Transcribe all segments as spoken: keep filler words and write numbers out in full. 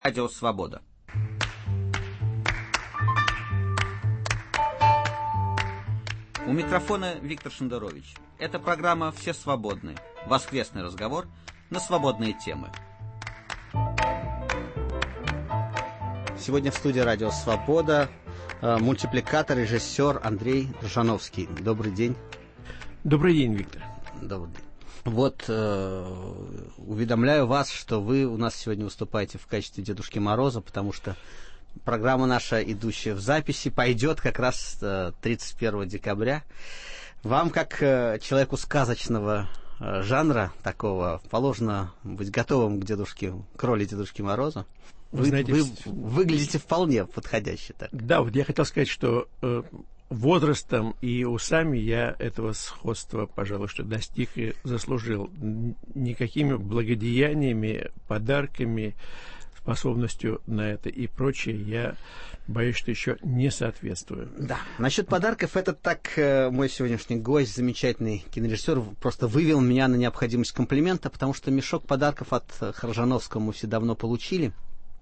Радио Свобода. У микрофона Виктор Шендерович. Это программа «Все свободны». Воскресный разговор на свободные темы. Сегодня в студии Радио Свобода мультипликатор, режиссер Андрей Ржановский. Добрый день. Добрый день, Виктор. Добрый день. Вот, э, уведомляю вас, что вы у нас сегодня выступаете в качестве Дедушки Мороза, потому что программа наша, идущая в записи, пойдет как раз э, тридцать первого декабря. Вам, как э, человеку сказочного э, жанра такого, положено быть готовым к дедушке, к роли Дедушки Мороза. Вы, вы, знаете, вы выглядите вполне подходяще так. Да, вот я хотел сказать, что э, возрастом и усами я этого сходства, пожалуй, что достиг и заслужил. Никакими благодеяниями, подарками, способностью на это и прочее я боюсь, что еще не соответствую. Да. Насчет подарков, это так э, мой сегодняшний гость, замечательный кинорежиссер, просто вывел меня на необходимость комплимента, потому что мешок подарков от Ржановского мы все давно получили.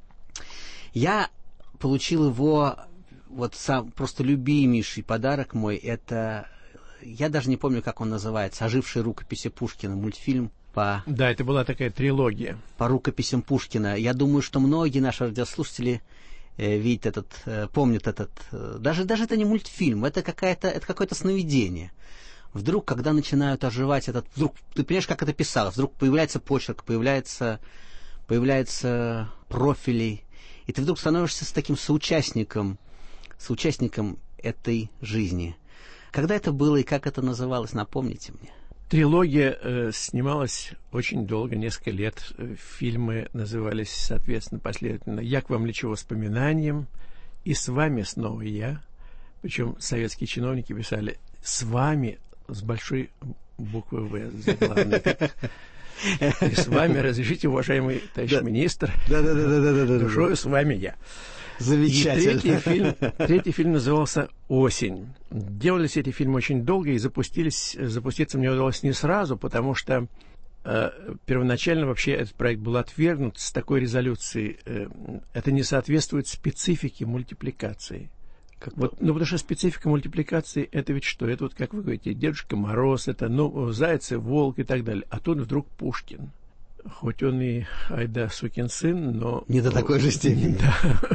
Я получил его, вот сам просто любимейший подарок мой, это, я даже не помню, как он называется, «Ожившие рукописи Пушкина», мультфильм по... Да, это была такая трилогия. По рукописям Пушкина. Я думаю, что многие наши радиослушатели э, видят этот, э, помнят этот, э, даже, даже это не мультфильм, это, какая-то, это какое-то сновидение. Вдруг, когда начинают оживать этот, вдруг, ты понимаешь, как это писалось, вдруг появляется почерк, появляется, появляется профили, и ты вдруг становишься с таким соучастником, соучастником этой жизни. Когда это было и как это называлось, напомните мне. Трилогия э, снималась очень долго, несколько лет. Фильмы назывались, соответственно, последовательно «Я к вам лечу воспоминаниям» и «С вами снова я». Причем советские чиновники писали «С вами» с большой буквы «В» заглавной. И с вами, разрешите, уважаемый товарищ да. министр, да, да, да, да, да, да, душою с вами я. Замечательно. И третий фильм, третий фильм назывался «Осень». Делались эти фильмы очень долго, и запустились, запуститься мне удалось не сразу, потому что э, первоначально вообще этот проект был отвергнут с такой резолюцией. Э, это не соответствует специфике мультипликации. Как вот, ну, потому что специфика мультипликации — это ведь что? Это вот, как вы говорите, Дедушка Мороз, это, ну, Заяц и Волк и так далее. А тут вдруг Пушкин. Хоть он и айда сукин сын, но... Не до такой же степени. Да.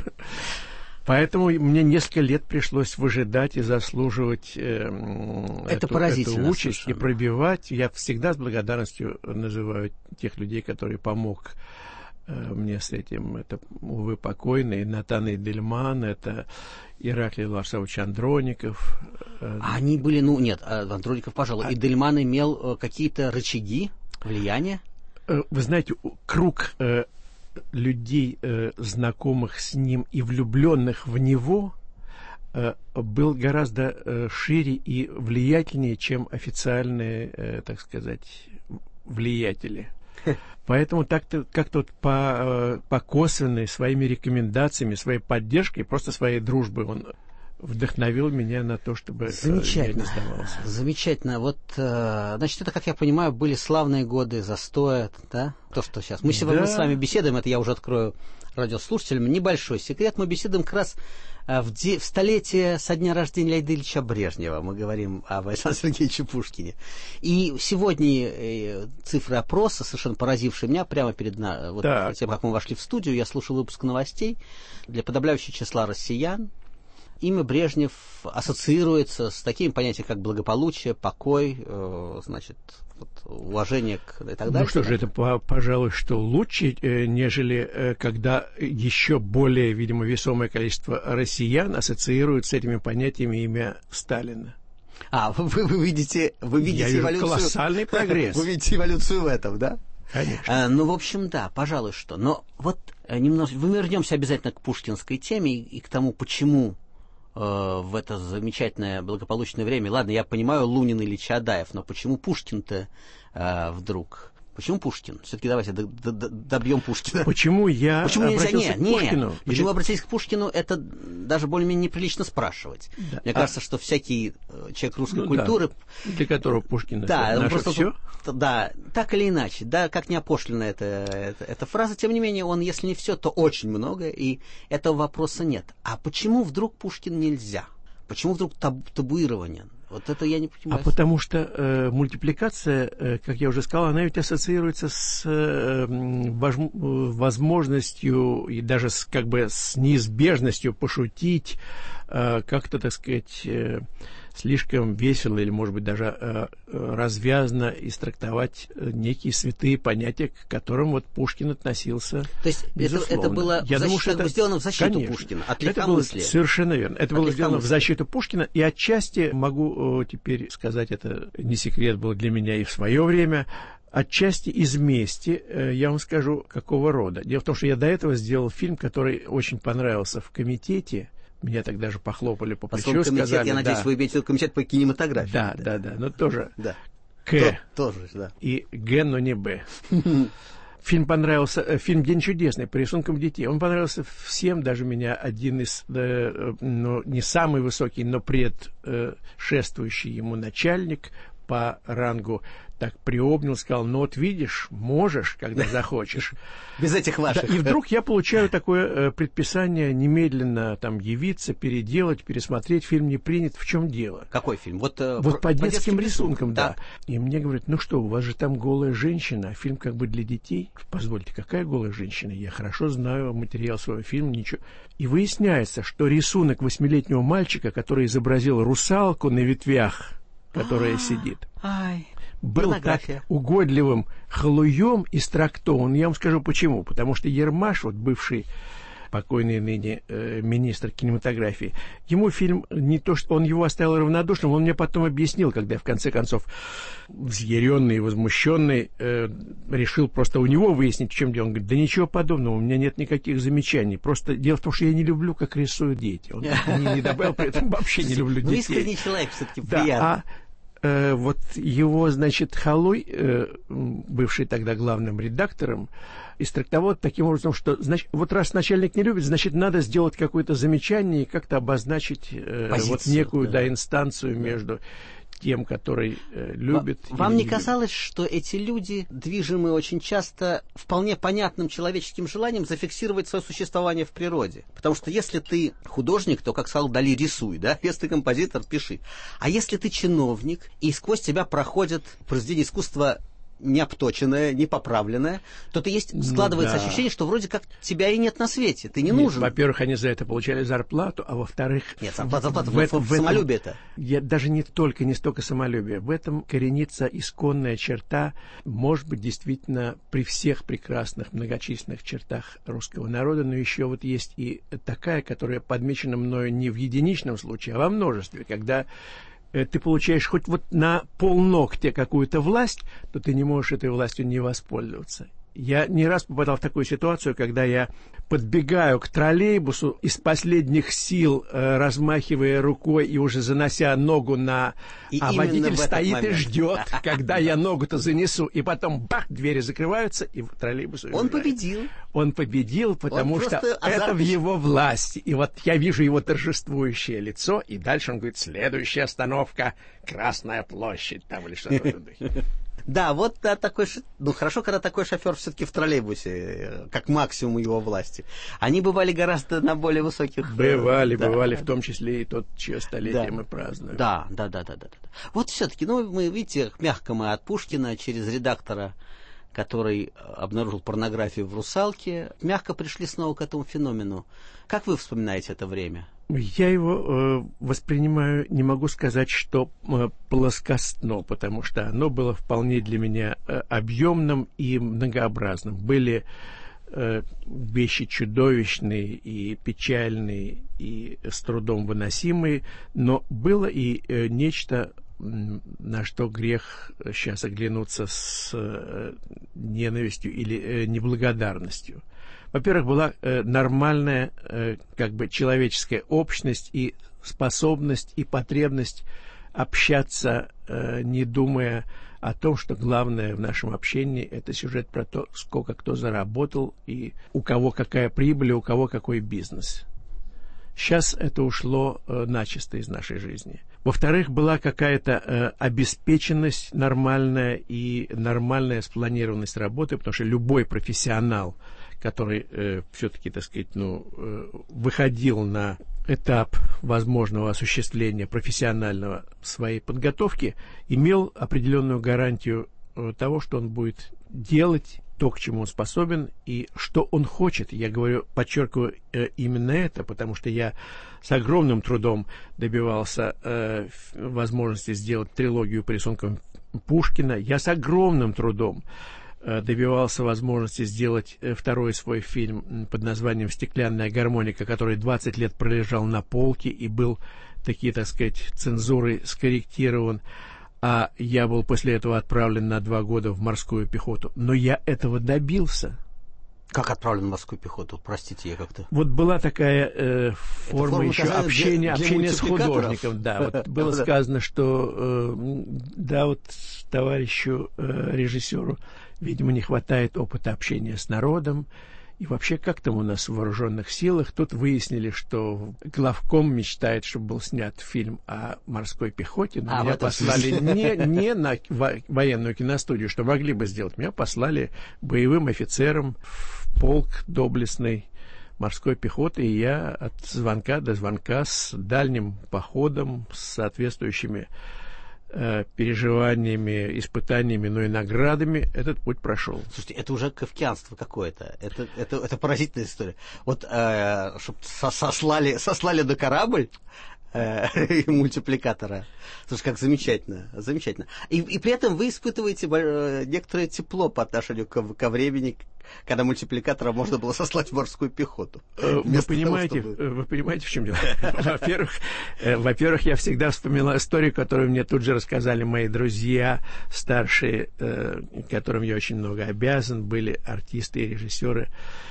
Поэтому мне несколько лет пришлось выжидать и заслуживать э, это эту, эту участь совершенно. И пробивать. Я всегда с благодарностью называю тех людей, которые помог мне с этим. Это, увы, покойный Натан Эйдельман, это Ираклий Ларсович Андроников. Они были, ну, нет, Андроников, пожалуй. А... Эйдельман имел какие-то рычаги влияния? Вы знаете, круг э, людей, э, знакомых с ним и влюбленных в него, э, был гораздо э, шире и влиятельнее, чем официальные, э, так сказать, влиятели. Поэтому так-то, как-то вот по, по косвенной, своими рекомендациями, своей поддержкой, просто своей дружбой он вдохновил меня на то, чтобы замечательно, я не сдавался. Замечательно. Вот, э, значит, это, как я понимаю, были славные годы застоя, да? То, что сейчас. Мы сегодня да. с вами беседуем, это я уже открою радиослушателям. Небольшой секрет. Мы беседуем как раз в, де... в столетие со дня рождения Леонида Ильича Брежнева. Мы говорим об Александре Сергеевиче Пушкине. И сегодня цифры опроса, совершенно поразившие меня, прямо перед на... вот, тем, как мы вошли в студию, я слушал выпуск новостей. Для подавляющего числа россиян имя Брежнев ассоциируется с таким понятием, как благополучие, покой, э, значит, вот, уважение к и так далее. Ну что же, это, пожалуй, что лучше, э, нежели э, когда еще более, видимо, весомое количество россиян ассоциируют с этими понятиями имя Сталина. А, вы, вы видите, вы видите Я эволюцию... вижу колоссальный прогресс. Вы видите эволюцию в этом, да? Конечно. А, ну, в общем, да, пожалуй, что. Но вот немножко... Мы вернемся обязательно к пушкинской теме и к тому, почему в это замечательное благополучное время. Ладно, я понимаю, Лунин или Чаадаев, но почему Пушкин-то э, вдруг Почему Пушкин? Все-таки давайте добьем Пушкина. Почему я Почему нельзя? обратился Нет, к Пушкину? Нет. Почему Или... обратились к Пушкину, это даже более-менее неприлично спрашивать. Да. Мне а... кажется, что всякий человек русской ну, культуры... Да. Для которого Пушкин да, это наше просто все? Да, так или иначе, да, как не опошлена эта, эта, эта фраза, тем не менее, он, если не все, то очень много, и этого вопроса нет. А почему вдруг Пушкин нельзя? Почему вдруг таб- табуирование? Вот это я не понимаю. А потому что э, мультипликация, э, как я уже сказал, она ведь ассоциируется с э, вож, возможностью и даже с, как бы с неизбежностью пошутить, э, как-то, так сказать, э, слишком весело или, может быть, даже э, развязно истрактовать некие святые понятия, к которым вот Пушкин относился. То есть это, это было я защиту, думаю, что это сделано в защиту конечно, Пушкина, от это было легкомыслия. Совершенно верно. Это от было сделано в защиту Пушкина, и отчасти, могу о, теперь сказать, это не секрет был для меня и в свое время, отчасти из мести, э, я вам скажу, какого рода. Дело в том, что я до этого сделал фильм, который очень понравился в комитете. Меня тогда же похлопали по плечу, комитет, сказали... Я надеюсь, да, вы имеете комитет по кинематографии. Да, да, да, но тоже да. К. То, тоже, да. И Г, но не Б. Фильм понравился, фильм «День чудесный» по рисункам детей. Он понравился всем, даже меня один из, э, ну, не самый высокий, но предшествующий ему начальник по рангу так приобнял, сказал, ну вот видишь, можешь, когда захочешь. Без этих ваших. Да, и вдруг я получаю такое э, предписание немедленно там явиться, переделать, пересмотреть. Фильм не принят. В чем дело? Какой фильм? Вот, э, вот по, по детским, детским рисункам, рисункам, да. И мне говорят, ну что, у вас же там голая женщина, а фильм как бы для детей. Позвольте, какая голая женщина? Я хорошо знаю материал своего фильма, ничего. И выясняется, что рисунок восьмилетнего мальчика, который изобразил русалку на ветвях, которая сидит, был так угодливым халуем и страктован. Я вам скажу почему. Потому что Ермаш, вот бывший покойный ныне э, министр кинематографии, ему фильм не то, что он его оставил равнодушным, он мне потом объяснил, когда я в конце концов взъяренный и возмущенный э, решил просто у него выяснить, в чем дело. Он говорит, да ничего подобного, у меня нет никаких замечаний. Просто дело в том, что я не люблю, как рисуют дети. Он не добавил, при этом вообще не люблю детей. Ну, искренний человек все-таки приятно. Э, вот его, значит, Халуй, э, бывший тогда главным редактором, истрактовал таким образом, что, значит, вот раз начальник не любит, значит, надо сделать какое-то замечание и как-то обозначить э, Позицию, вот некую, да, да, инстанцию, да, между тем, который э, любит. Вам не казалось, любит? Что эти люди, движимые очень часто вполне понятным человеческим желанием зафиксировать свое существование в природе? Потому что если ты художник, то, как сказал Дали, рисуй, да? Если ты композитор, пиши. А если ты чиновник, и сквозь тебя проходят произведения искусства необточенное, непоправленное, то ты есть, складывается ну, да. ощущение, что вроде как тебя и нет на свете, ты не нет, нужен. Во-первых, они за это получали зарплату, а во-вторых... Нет, зарплата, зарплата, в, в, в, в самолюбие это. Я, даже не только, не столько самолюбие. В этом коренится исконная черта, может быть, действительно, при всех прекрасных, многочисленных чертах русского народа, но еще вот есть и такая, которая подмечена мною не в единичном случае, а во множестве, когда ты получаешь хоть вот на полногтя какую-то власть, то ты не можешь этой властью не воспользоваться. Я не раз попадал в такую ситуацию, когда я подбегаю к троллейбусу из последних сил, э, размахивая рукой и уже занося ногу на... И а водитель стоит момент. И ждет, когда я ногу-то занесу, и потом бах, двери закрываются, и троллейбус уезжает. Он победил. Он победил, потому он что это в его власти. И вот я вижу его торжествующее лицо, и дальше он говорит, следующая остановка — Красная площадь, там или что-то в этом духе. Да, вот да, такой, ну хорошо, когда такой шофер все-таки в троллейбусе, как максимум его власти. Они бывали гораздо на более высоких... Бывали, да. бывали, в том числе и тот, чье столетие да. мы празднуем. Да, да, да, да, да. Вот все-таки, ну, мы, видите, мягко мы от Пушкина через редактора, который обнаружил порнографию в «Русалке», мягко пришли снова к этому феномену. Как вы вспоминаете это время? Я его э, воспринимаю, не могу сказать, что э, плоскостно, потому что оно было вполне для меня э, объемным и многообразным. Были э, вещи чудовищные и печальные, и с трудом выносимые, но было и э, нечто, на что грех сейчас оглянуться с э, ненавистью или э, неблагодарностью. Во-первых, была э, нормальная э, как бы человеческая общность и способность и потребность общаться, э, не думая о том, что главное в нашем общении – это сюжет про то, сколько кто заработал и у кого какая прибыль, у кого какой бизнес. Сейчас это ушло э, начисто из нашей жизни. Во-вторых, была какая-то э, обеспеченность нормальная и нормальная спланированность работы, потому что любой профессионал, который э, все-таки, так сказать, ну, э, выходил на этап возможного осуществления профессионального своей подготовки, имел определенную гарантию э, того, что он будет делать то, к чему он способен и что он хочет. Я говорю, подчеркиваю э, именно это, потому что я с огромным трудом добивался э, возможности сделать трилогию по рисункам Пушкина. Я с огромным трудом э, добивался возможности сделать э, второй свой фильм под названием «Стеклянная гармоника», который двадцать лет пролежал на полке и был, такие, так сказать, цензурой скорректирован. А я был после этого отправлен на два года в морскую пехоту. Но я этого добился. Как отправлен в морскую пехоту? Простите, я как-то... Вот была такая э, форма, форма еще общения, для, для общения с художником. Да, вот было сказано, что э, да, вот товарищу э, режиссеру, видимо, не хватает опыта общения с народом. И вообще, как там у нас в вооруженных силах, тут выяснили, что главком мечтает, чтобы был снят фильм о морской пехоте, но а, меня послали не, не на военную киностудию, что могли бы сделать, меня послали боевым офицером в полк доблестной морской пехоты, и я от звонка до звонка с дальним походом, с соответствующими переживаниями, испытаниями, но и наградами этот путь прошел. Слушайте, это уже кафкианство какое-то. Это, это, это поразительная история. Вот, э, чтобы сослали, сослали на корабль э, мультипликатора. Слушай, как замечательно. Замечательно. И, и при этом вы испытываете некоторое тепло по отношению к, ко времени, когда мультипликатора можно было сослать в морскую пехоту. Вы понимаете, того, чтобы... вы понимаете, в чем дело? Во-первых, во-первых, я всегда вспоминал историю, которую мне тут же рассказали мои друзья старшие, которым я очень много обязан, были артисты и режиссеры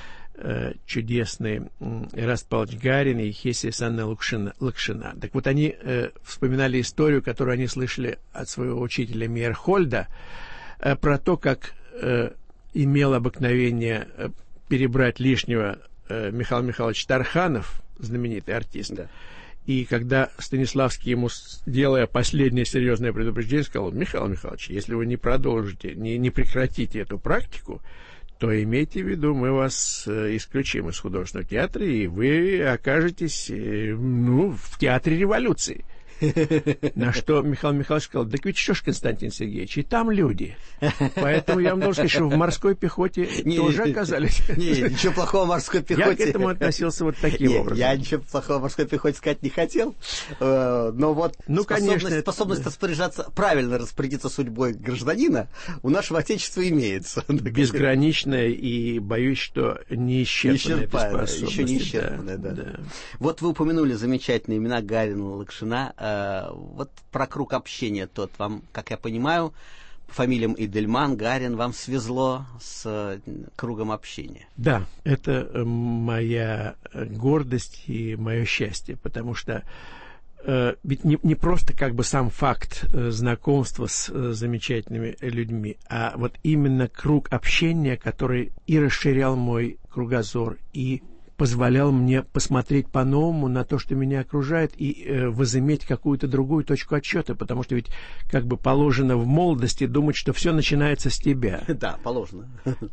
чудесные Эраст Павлович Гарин и Хесия Санна Лакшина. Так вот, они вспоминали историю, которую они слышали от своего учителя Мейерхольда, про то, как имел обыкновение перебрать лишнего э, Михаил Михайлович Тарханов, знаменитый артист. Да. И когда Станиславский ему, делая последнее серьезное предупреждение, сказал: Михаил Михайлович, если вы не продолжите, не, не прекратите эту практику, то имейте в виду, мы вас э, исключим из художественного театра, и вы окажетесь э, ну, в театре революции. На что Михаил Михайлович сказал: так ведь что ж, Константин Сергеевич, и там люди. Поэтому я вам должен сказать, что в морской пехоте не, тоже оказались. Не, ничего плохого в морской пехоте. Я к этому относился вот таким не, образом. Я ничего плохого в морской пехоте сказать не хотел. Но вот ну, способность, конечно, способность это... распоряжаться, правильно распорядиться судьбой гражданина у нашего Отечества имеется. Безграничная и, боюсь, что неисчерпанная способность. Еще не исчерпанная, да, да. Да. Вот вы упомянули замечательные имена Гарина, Лакшина. Вот про круг общения тот вам, как я понимаю, по фамилиям Идельман, Гарин, вам свезло с кругом общения. Да, это моя гордость и мое счастье, потому что э, ведь не, не просто как бы сам факт э, знакомства с э, замечательными людьми, а вот именно круг общения, который и расширял мой кругозор, и позволял мне посмотреть по-новому на то, что меня окружает, и э, возыметь какую-то другую точку отсчета, потому что ведь как бы положено в молодости думать, что все начинается с тебя. Да, положено.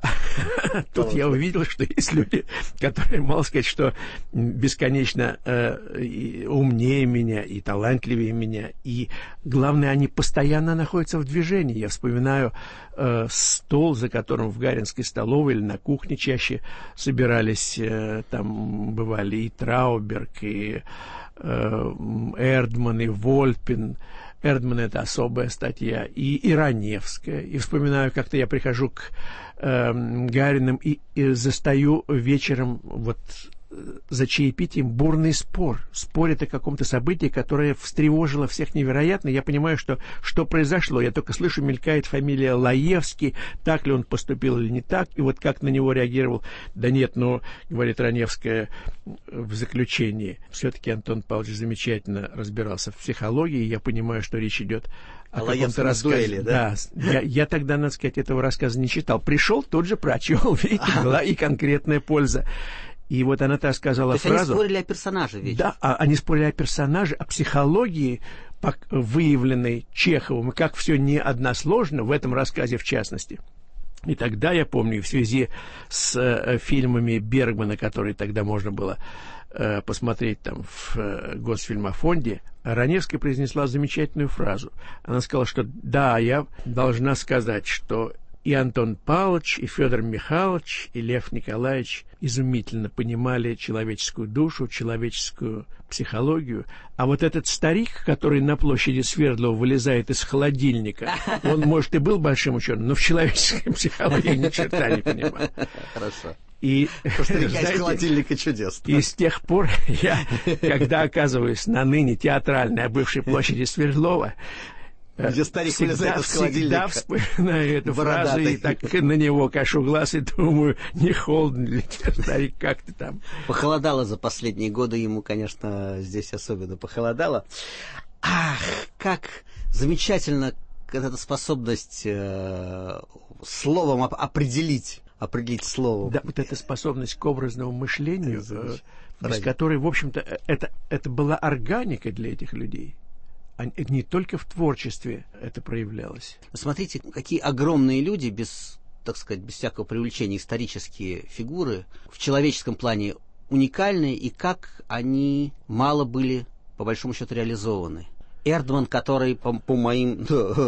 Тут я увидел, что есть люди, которые, можно сказать, что бесконечно умнее меня и талантливее меня, и главное, они постоянно находятся в движении. Я вспоминаю стол, за которым в Гаринской столовой или на кухне чаще собирались, там бывали и Трауберг, и э, Эрдман, и Вольпин. Эрдман — это особая статья, и, и Раневская. И вспоминаю, как-то я прихожу к э, Гариным и, и застаю вечером вот за чаепитием бурный спор. Спорят о каком-то событии, которое встревожило всех невероятно. Я понимаю, что что произошло. Я только слышу, мелькает фамилия Лаевский. Так ли он поступил или не так? И вот как на него реагировал. Да нет, ну, говорит Раневская в заключении. Все-таки Антон Павлович замечательно разбирался в психологии. Я понимаю, что речь идет о, о каком-то рассказе. Дуэли, да? Да. Я, я тогда, надо сказать, этого рассказа не читал. Пришел, тут же прочел. Видите, была и конкретная польза. И вот она-то сказала фразу... То есть они спорили о персонаже ведь? Да, а, они спорили о персонаже, о психологии, выявленной Чеховым, и как все не односложно в этом рассказе в частности. И тогда, я помню, в связи с э, фильмами Бергмана, которые тогда можно было э, посмотреть там в э, Госфильмофонде, Раневская произнесла замечательную фразу. Она сказала, что да, я должна сказать, что и Антон Павлович, и Федор Михайлович, и Лев Николаевич изумительно понимали человеческую душу, человеческую психологию. А вот этот старик, который на площади Свердлова вылезает из холодильника, он, может, и был большим ученым, но в человеческой психологии ни черта не понимал. Хорошо. И, знаете, из холодильника чудес. И с тех пор я, когда оказываюсь на ныне театральной, бывшей площади Свердлова, где старик вылезает из холодильника. Всегда вспоминаю эту фразу и так на него кашу глаз и думаю, не холодно ли тебе, старик, как ты там? Похолодало за последние годы ему, конечно, здесь особенно похолодало. Ах, как замечательно эта способность э, словом оп- определить, определить словом. Да, вот эта способность к образному мышлению, э, без которой, в общем-то, это, это была органика для этих людей. Не только в творчестве это проявлялось. Смотрите, какие огромные люди, без, так сказать, без всякого преувеличения, исторические фигуры, в человеческом плане уникальные, и как они мало были, по большому счету, реализованы. Эрдман, который, по, по моим,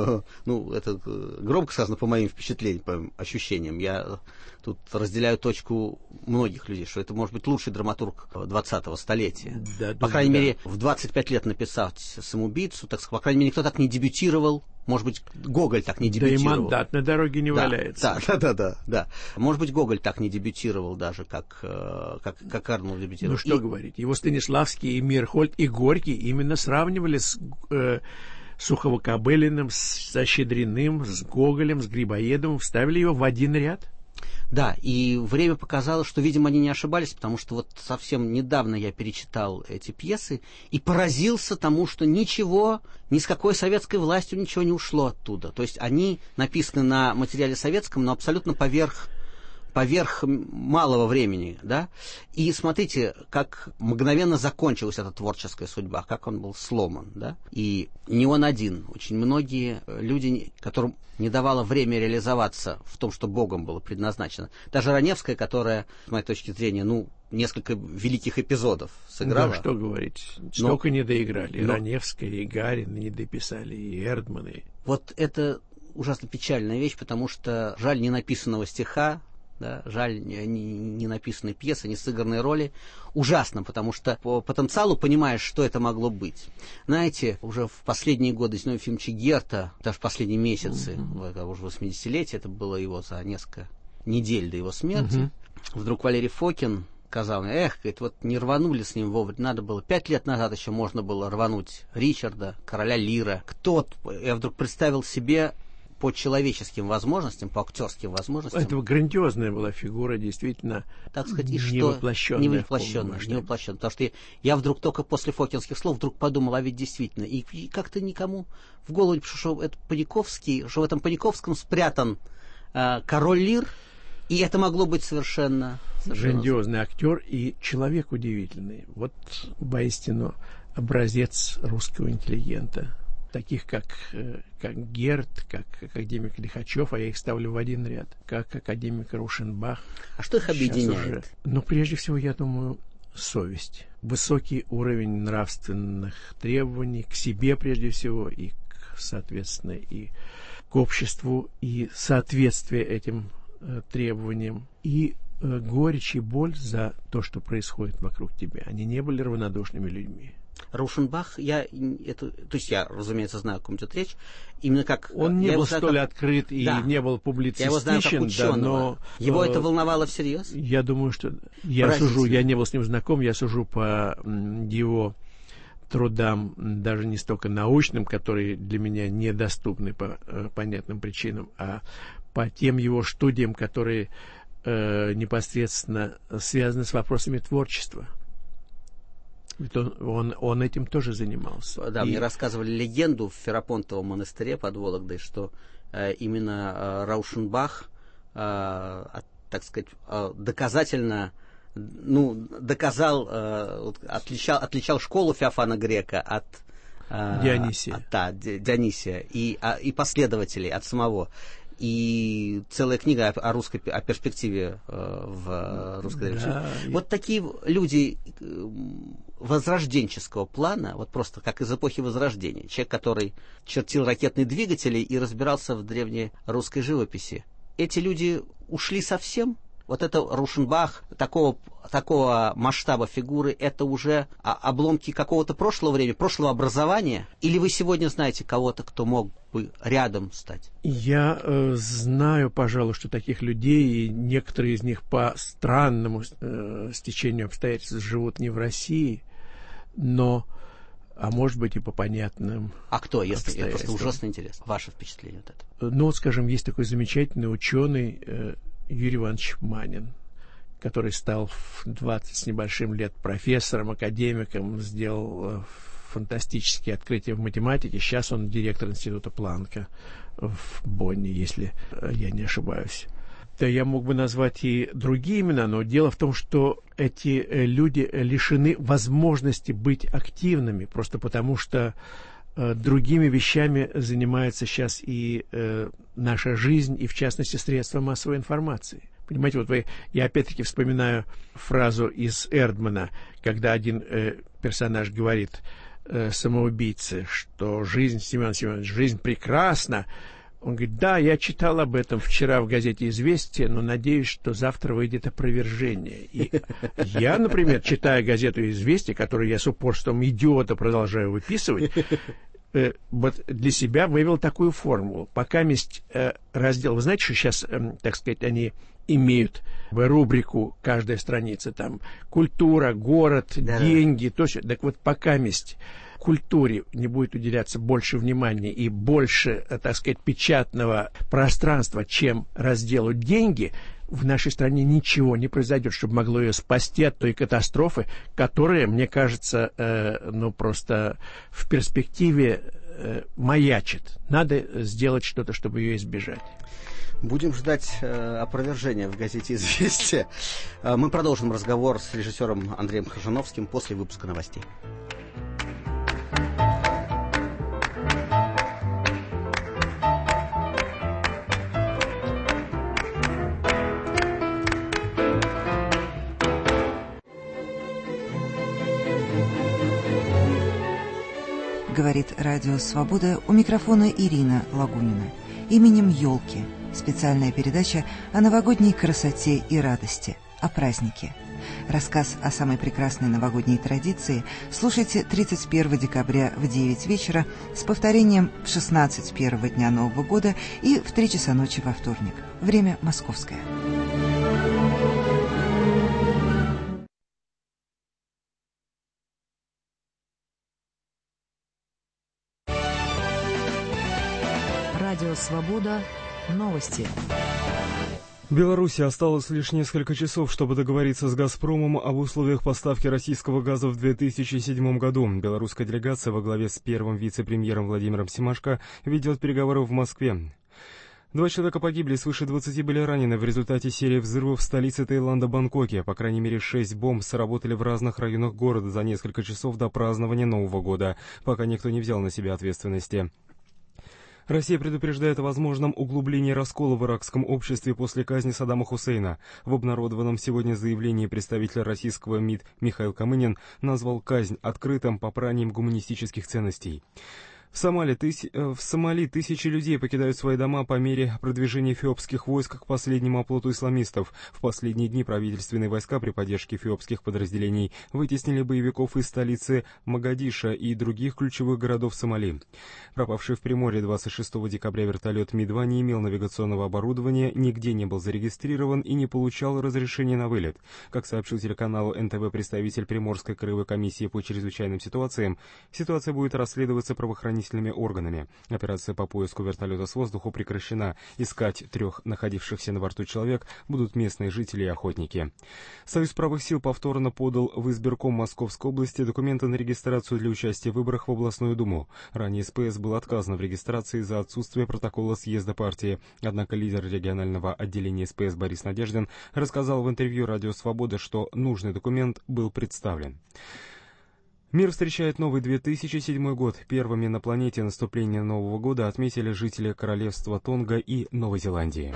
ну, это громко сказано, по моим впечатлениям, по моим ощущениям, я тут разделяю точку многих людей, что это может быть лучший драматург двадцатого столетия. Да, по крайней да. мере, в двадцать пять лет написать «Самоубийцу», так сказать, по крайней мере, никто так не дебютировал. Может быть, Гоголь так не дебютировал. Да и мандат на дороге не да, валяется. Да, да, да, да, да. Может быть, Гоголь так не дебютировал даже, как, как, как Арнольд дебютировал. Ну, что и... говорить. Его Станиславский, и Мирхольд, и Горький именно сравнивали с э, Сухово-Кобылиным, со Щедриным, с Гоголем, с Грибоедовым, вставили его в один ряд. Да, и время показало, что, видимо, они не ошибались, потому что вот совсем недавно я перечитал эти пьесы и поразился тому, что ничего, ни с какой советской властью ничего не ушло оттуда. То есть они написаны на материале советском, но абсолютно поверх, поверх малого времени, да. И смотрите, как мгновенно закончилась эта творческая судьба, как он был сломан, да. И не он один, очень многие люди, которым не давало время реализоваться в том, что Богом было предназначено. Даже Раневская, которая, с моей точки зрения, ну, несколько великих эпизодов сыграла. Да, что говорить. Столько но, не доиграли. Но... Раневская, и Гарин не дописали, и Эрдманы. Вот это ужасно печальная вещь, потому что жаль не написанного стиха, да, жаль не, не написанной пьесы, не сыгранной роли. Ужасно, потому что по потенциалу понимаешь, что это могло быть. Знаете, уже в последние годы снял фильм Чигерта, даже в последние месяцы, mm-hmm. уже восьмидесятилетие, это было его за несколько недель до его смерти. Mm-hmm. Вдруг Валерий Фокин сказал мне, эх, говорит, вот не рванули с ним вовремя, надо было, пять лет назад еще можно было рвануть Ричарда, Короля Лира. Кто? Я вдруг представил себе по человеческим возможностям, по актерским возможностям. Это грандиозная была фигура, действительно, так сказать, и не что? Воплощенная. Не воплощенная. Не воплощенная. Потому что я, я вдруг только после фокинских слов вдруг подумал, а ведь действительно, и, и как-то никому в голову не пришло, что это Паниковский, что в этом Паниковском спрятан э, Король Лир, и это могло быть совершенно... совершенно... Грандиозный актер и человек удивительный. Вот, воистину, образец русского интеллигента. Таких, как, как Герд, как академик Лихачев, а я их ставлю в один ряд, как академик Рушенбах. А что их объединяет? Уже... Ну, прежде всего, я думаю, совесть. Высокий уровень нравственных требований к себе, прежде всего, и, к, соответственно, и к обществу, и соответствие этим э, требованиям. И э, горечь и боль за то, что происходит вокруг тебя. Они не были равнодушными людьми. Раушенбах, я это, то есть я, разумеется, знаю, о ком идет речь, именно как... Он не был знаю, столь как... открыт и да. не был публицистичен, я его знаю как ученого. Да, но... Его э, это волновало всерьез? Я думаю, что... Я сужу, я не был с ним знаком, я сужу по его трудам, даже не столько научным, которые для меня недоступны по э, понятным причинам, а по тем его студиям, которые э, непосредственно связаны с вопросами творчества. Ведь он, он, он этим тоже занимался. Да, и... мне рассказывали легенду в Ферапонтовом монастыре под Вологдой, что э, именно э, Раушенбах, э, от, так сказать, э, доказательно, ну, доказал, э, отличал, отличал школу Феофана Грека от э, Дионисия. От, да, Дионисия и, а, и последователей от самого. И целая книга о, о русской, о перспективе э, в русской революции. Да. Вот такие люди э, возрожденческого плана, вот просто как из эпохи Возрождения. Человек, который чертил ракетные двигатели и разбирался в древней русской живописи. Эти люди ушли совсем? Вот это Раушенбах, такого, такого масштаба фигуры, это уже обломки какого-то прошлого времени, прошлого образования? Или вы сегодня знаете кого-то, кто мог бы рядом стать? Я э, знаю, пожалуй, что таких людей, и некоторые из них по странному э, стечению обстоятельств живут не в России, но, а может быть и по понятным. А кто, если это просто ужасно интересно, ваше впечатление от этого? Ну, вот, скажем, есть такой замечательный ученый э, Юрий Иванович Манин, который стал в двадцать с небольшим лет профессором, академиком, сделал э, фантастические открытия в математике. Сейчас он директор института Планка в Бонне, если я не ошибаюсь. Да, я мог бы назвать и другие имена, но дело в том, что эти люди лишены возможности быть активными, просто потому что э, другими вещами занимается сейчас и э, наша жизнь, и в частности средства массовой информации. Понимаете, вот вы, я опять-таки вспоминаю фразу из Эрдмана, когда один э, персонаж говорит э, самоубийце, что жизнь, Семен Семенович, жизнь прекрасна. Он говорит, да, я читал об этом вчера в газете «Известия», но надеюсь, что завтра выйдет опровержение. И я, например, читая газету «Известия», которую я с упорством идиота продолжаю выписывать, э, вот для себя вывел такую формулу. Пока есть э, раздел, вы знаете, что сейчас, э, так сказать, они имеют в рубрику каждая страница, там, культура, город, да, деньги, то все. Так вот, пока есть культуре не будет уделяться больше внимания и больше, так сказать, печатного пространства, чем разделу деньги, в нашей стране ничего не произойдет, чтобы могло ее спасти от той катастрофы, которая, мне кажется, э, ну просто в перспективе э, маячит. Надо сделать что-то, чтобы ее избежать. Будем ждать э, опровержения в газете «Известия». Э, мы продолжим разговор с режиссером Андреем Хажановским после выпуска новостей. Говорит Радио Свобода, у микрофона Ирина Лагунина. Именем елки. Специальная передача о новогодней красоте и радости, о празднике. Рассказ о самой прекрасной новогодней традиции слушайте тридцать первого декабря в девять вечера с повторением в шестнадцать первого дня Нового года и в три часа ночи во вторник. Время московское. Радио «Свобода». Новости. В Беларуси осталось лишь несколько часов, чтобы договориться с «Газпромом» об условиях поставки российского газа в две тысячи седьмом году. Белорусская делегация во главе с первым вице-премьером Владимиром Семашко ведет переговоры в Москве. Два человека погибли, свыше двадцати были ранены в результате серии взрывов в столице Таиланда Бангкоке. По крайней мере, шесть бомб сработали в разных районах города за несколько часов до празднования Нового года, пока никто не взял на себя ответственности. Россия предупреждает о возможном углублении раскола в иракском обществе после казни Саддама Хусейна. В обнародованном сегодня заявлении представитель российского МИД Михаил Камынин назвал казнь открытым попранием гуманистических ценностей. В Сомали, тыс... в Сомали тысячи людей покидают свои дома по мере продвижения эфиопских войск к последнему оплоту исламистов. В последние дни правительственные войска при поддержке эфиопских подразделений вытеснили боевиков из столицы Могадиша и других ключевых городов Сомали. Пропавший в Приморье двадцать шестого декабря вертолет Ми два не имел навигационного оборудования, нигде не был зарегистрирован и не получал разрешения на вылет. Как сообщил телеканалу эн тэ вэ представитель Приморской краевой комиссии по чрезвычайным ситуациям, ситуация будет расследоваться правоохранительными органами. Операция по поиску вертолета с воздуха прекращена. Искать трех находившихся на борту человек будут местные жители и охотники. Союз правых сил повторно подал в избирком Московской области документы на регистрацию для участия в выборах в областную думу. Ранее эс пэ эс было отказано в регистрации из-за отсутствия протокола съезда партии. Однако лидер регионального отделения эс пэ эс Борис Надеждин рассказал в интервью «Радио Свобода», что нужный документ был представлен. Мир встречает новый две тысячи седьмой год. Первыми на планете наступление Нового года отметили жители королевства Тонга и Новой Зеландии.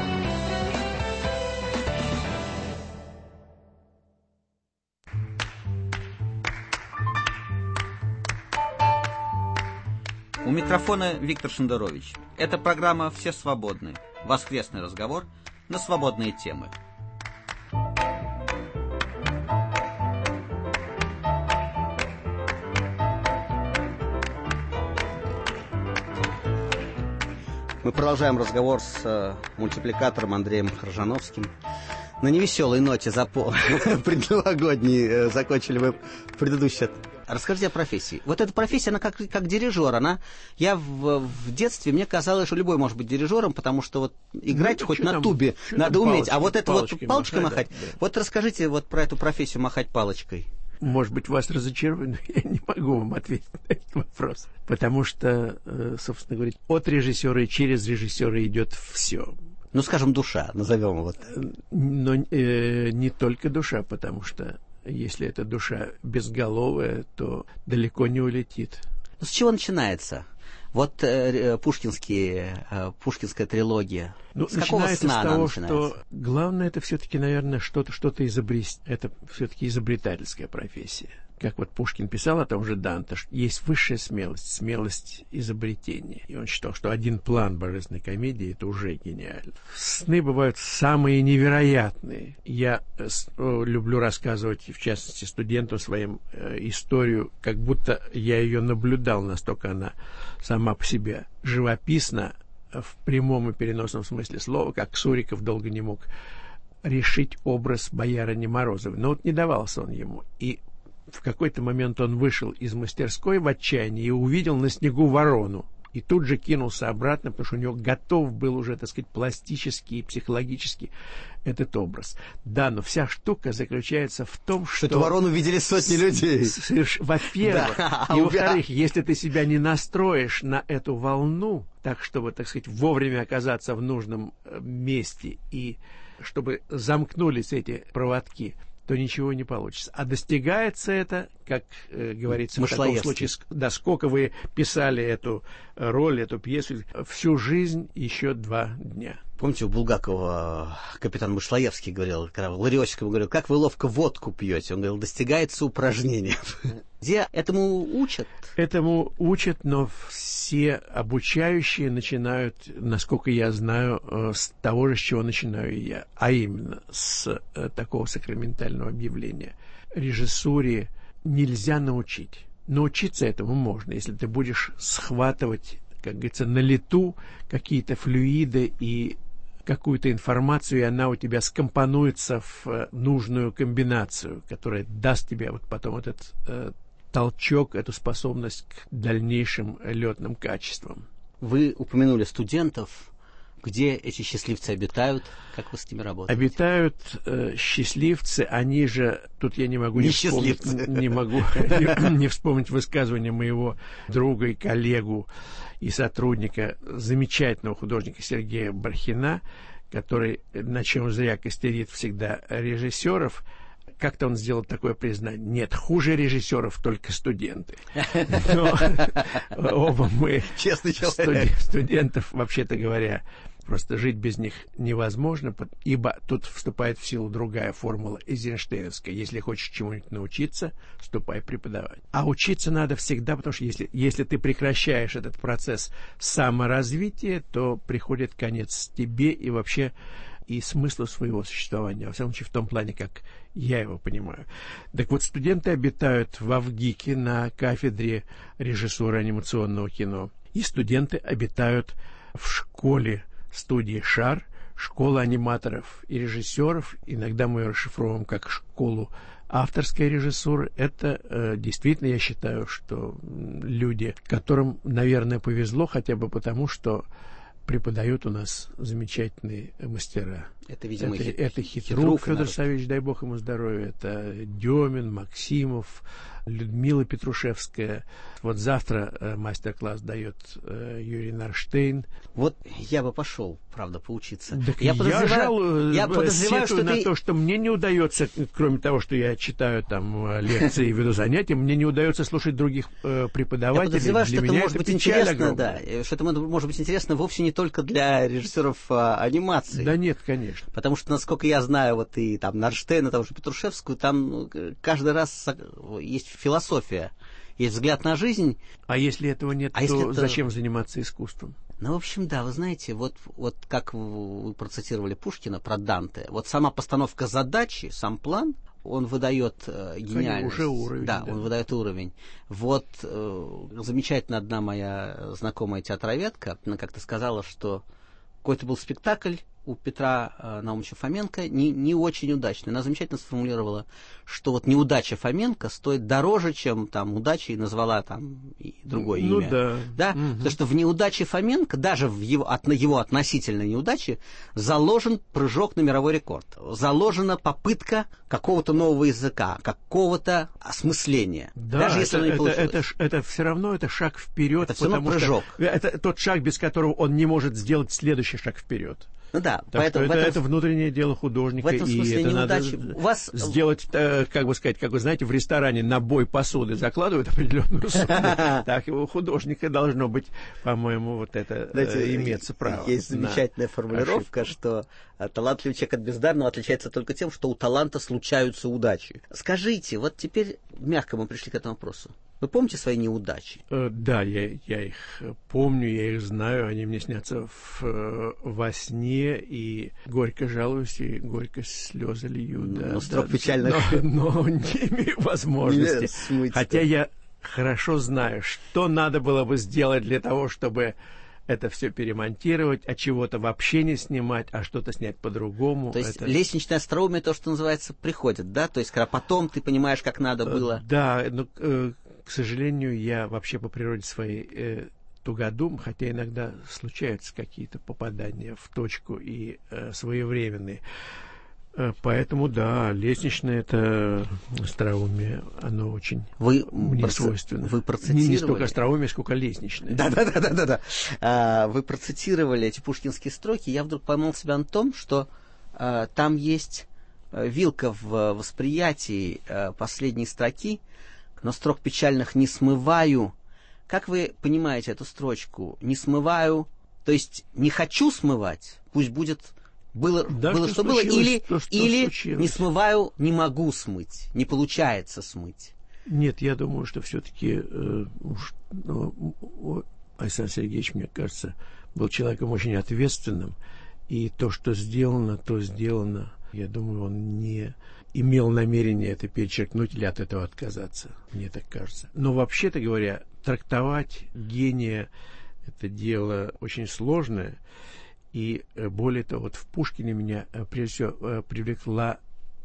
У микрофона Виктор Шендерович. Это программа «Все свободны». Воскресный разговор на свободные темы. Мы продолжаем разговор с э, мультипликатором Андреем Ржановским. На невеселой ноте запо... предновогодней э, закончили мы предыдущий. Расскажите о профессии. Вот эта профессия, она как, как дирижер. Она... Я в, в детстве, мне казалось, что любой может быть дирижером, потому что вот играть ну, хоть на там, тубе надо уметь. Палочки, а вот это вот палочкой махать. Да, да. Вот расскажите вот про эту профессию махать палочкой. Может быть, вас разочарую, но я не могу вам ответить на этот вопрос. Потому что, собственно говоря, от режиссера и через режиссера идет все. Ну, скажем, душа, назовем его. Но э, не только душа, потому что если эта душа безголовая, то далеко не улетит. Ну, с чего начинается? Вот э, пушкинские, э, пушкинская трилогия. Ну, с какого сна с того, начинается? Что главное это все-таки, наверное, что-то, что-то изобрести. Это все-таки изобретательская профессия. Как вот Пушкин писал о том же Данте, что есть высшая смелость, смелость изобретения. И он считал, что один план божественной комедии — это уже гениально. Сны бывают самые невероятные. Я э, люблю рассказывать, в частности, студентам своим э, историю, как будто я ее наблюдал, настолько она сама по себе живописна, в прямом и переносном смысле слова, как Суриков долго не мог решить образ боярыни Морозовой. Но вот не давался он ему. И в какой-то момент он вышел из мастерской в отчаянии и увидел на снегу ворону. И тут же кинулся обратно, потому что у него готов был уже, так сказать, пластически и психологически этот образ. Да, но вся штука заключается в том, что... Что эту ворону видели сотни людей. Соверш... Во-первых. Да. И во-вторых, если ты себя не настроишь на эту волну, так, чтобы, так сказать, вовремя оказаться в нужном месте и чтобы замкнулись эти проводки, то ничего не получится. А достигается это, как э, говорится в таком случае, да, сколько вы писали эту роль, эту пьесу, всю жизнь еще два дня. Помните, у Булгакова капитан Мышлоевский говорил, когда Лариосиков говорил, как вы ловко водку пьете? Он говорил, достигается упражнением. Где этому учат? Этому учат, но все обучающие начинают, насколько я знаю, с того же, с чего начинаю я, а именно с такого сакраментального объявления. Режиссуре нельзя научить. Научиться этому можно, если ты будешь схватывать, как говорится, на лету какие-то флюиды и какую-то информацию, и она у тебя скомпонуется в нужную комбинацию, которая даст тебе вот потом этот э, толчок, эту способность к дальнейшим летным качествам. Вы упомянули студентов. Где эти счастливцы обитают? Как вы с ними работаете? Обитают э, счастливцы, они же... Тут я не могу не, не вспомнить, не могу не, не вспомнить высказывание моего друга и коллегу и сотрудника, замечательного художника Сергея Бархина, который, на чем зря костерит всегда режиссеров. Как-то он сделал такое признание. Нет, хуже режиссеров только студенты. Но оба мы студентов, вообще-то говоря, Просто жить без них невозможно, ибо тут вступает в силу другая формула эйзенштейновская. Если хочешь чему-нибудь научиться, ступай преподавать. А учиться надо всегда, потому что если, если ты прекращаешь этот процесс саморазвития, то приходит конец тебе и вообще и смыслу своего существования, во всяком случае в том плане, как я его понимаю. Так вот, студенты обитают в ВГИКе на кафедре режиссуры анимационного кино, и студенты обитают в школе студии «Шар», школа аниматоров и режиссеров, иногда мы ее расшифровываем как школу авторской режиссуры. Это э, действительно, я считаю, что люди, которым, наверное, повезло, хотя бы потому, что преподают у нас замечательные мастера. Это, видимо, это, хит, это Хитрук Федор Савельевич, дай бог ему здоровья, это Демин, Максимов, Людмила Петрушевская. Вот завтра э, мастер-класс дает э, Юрий Нарштейн. Вот я бы пошел, правда, поучиться. Так я я, подозреваю, жал, я подозреваю, что на ты... то, что мне не удается, кроме того, что я читаю там лекции и веду занятия, мне не удается слушать других э, преподавателей. Я подозреваю, для что меня это может это быть интересно, огромная. да, что это может быть интересно вовсе не только для режиссеров а, анимации. Да нет, конечно. Потому что, насколько я знаю, вот и там Нарштейна, того же Петрушевскую, там каждый раз есть философия, есть взгляд на жизнь. А если этого нет, а то если это... зачем заниматься искусством? Ну, в общем, да, вы знаете, вот, вот как вы процитировали Пушкина про Данте, вот сама постановка задачи, сам план, он выдает э, гениальность. Уже уровень. Да, да, он выдает уровень. Вот э, замечательно одна моя знакомая театроведка, она как-то сказала, что какой-то был спектакль у Петра э, Наумовича Фоменко не, не очень удачный. Она замечательно сформулировала, что вот неудача Фоменко стоит дороже, чем там удача, и назвала там и другое ну, имя. Да. Да? Угу. Потому что в неудаче Фоменко, даже в его, от, его относительной неудаче, заложен прыжок на мировой рекорд. Заложена попытка какого-то нового языка, какого-то осмысления. Да, даже это, если оно не это, получилось. Это, это, это все равно это шаг вперед. Это все равно прыжок. Это тот шаг, без которого он не может сделать следующий шаг вперед. Ну да, так поэтому это, в этом, это внутреннее дело художника. В этом смысле и это неудачи. надо У вас... сделать, как бы сказать, как вы знаете, в ресторане на бой посуды закладывают определенную сумму. Так и у художника должно быть, по-моему, вот это иметься право. Есть замечательная формулировка, что талантливый человек от бездарного отличается только тем, что у таланта случаются удачи. Скажите, вот теперь мягко мы пришли к этому вопросу. Вы помните свои неудачи? Uh, да, я, я их помню, я их знаю, они мне снятся в, uh, во сне, и горько жалуюсь, и горько слезы лью. Да, но строк да, печальных... Но, но не имею возможности. Не Хотя я хорошо знаю, что надо было бы сделать для того, чтобы это все перемонтировать, а чего-то вообще не снимать, а что-то снять по-другому. То есть это... лестничное остроумие, то, что называется, приходит, да? То есть, когда потом ты понимаешь, как надо было... Да, но, к сожалению, я вообще по природе своей э, тугодум, хотя иногда случаются какие-то попадания в точку и э, своевременные. Э, поэтому, да, лестничное это остроумие, оно очень вы мне проц... свойственно. Вы процитировали... Не, не столько остроумие, сколько лестничное. Да-да-да. А, вы процитировали эти пушкинские строки, я вдруг поймал себя на том, что а, там есть вилка в восприятии а, последней строки, но строк печальных не смываю. Как вы понимаете эту строчку? Не смываю, то есть не хочу смывать, пусть будет было, да, было что, что было, или, то, что или случилось. Не смываю, не могу смыть, не получается смыть. Нет, я думаю, что все-таки э, уж, ну, Александр Сергеевич, мне кажется, был человеком очень ответственным, и то, что сделано, то сделано. Я думаю, он не имел намерения это перечеркнуть или от этого отказаться. Мне так кажется. Но вообще-то говоря, трактовать гения — это дело очень сложное. И более того, вот в Пушкине меня прежде всего привлекла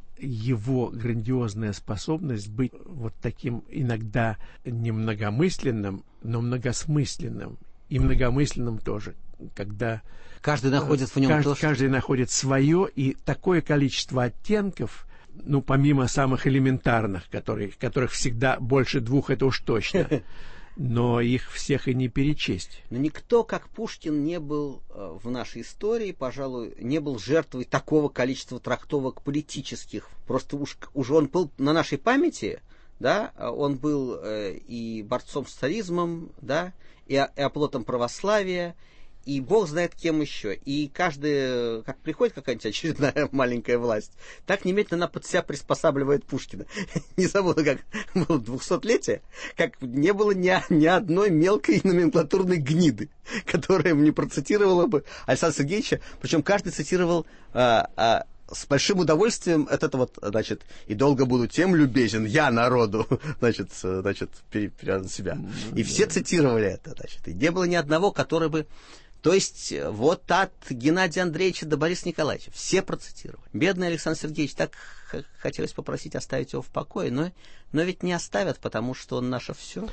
его грандиозная способность быть вот таким иногда не многомысленным, но многосмысленным. И многомысленным тоже, когда... Каждый находит в нем каждый, то, что... Каждый находит свое, и такое количество оттенков, ну, помимо самых элементарных, которых, которых всегда больше двух, это уж точно, но их всех и не перечесть. Но никто, как Пушкин, не был э, в нашей истории, пожалуй, не был жертвой такого количества трактовок политических. Просто уж, уж он был на нашей памяти, да, он был э, и борцом с царизмом, да, и, и оплотом православия, и бог знает кем еще. И каждый, как приходит какая-нибудь очередная маленькая власть, так немедленно она под себя приспосабливает Пушкина. Не забуду, как было двухсотлетие, как не было ни, ни одной мелкой номенклатурной гниды, которая мне процитировала бы Александра Сергеевича. Причем каждый цитировал а, а, с большим удовольствием это вот, значит, и долго буду тем любезен я народу, значит, значит, перед себя. И все цитировали это, значит, и не было ни одного, который бы... То есть, вот от Геннадия Андреевича до Бориса Николаевича все процитировали. Бедный Александр Сергеевич, так х- хотелось попросить оставить его в покое, но, но ведь не оставят, потому что он наше все.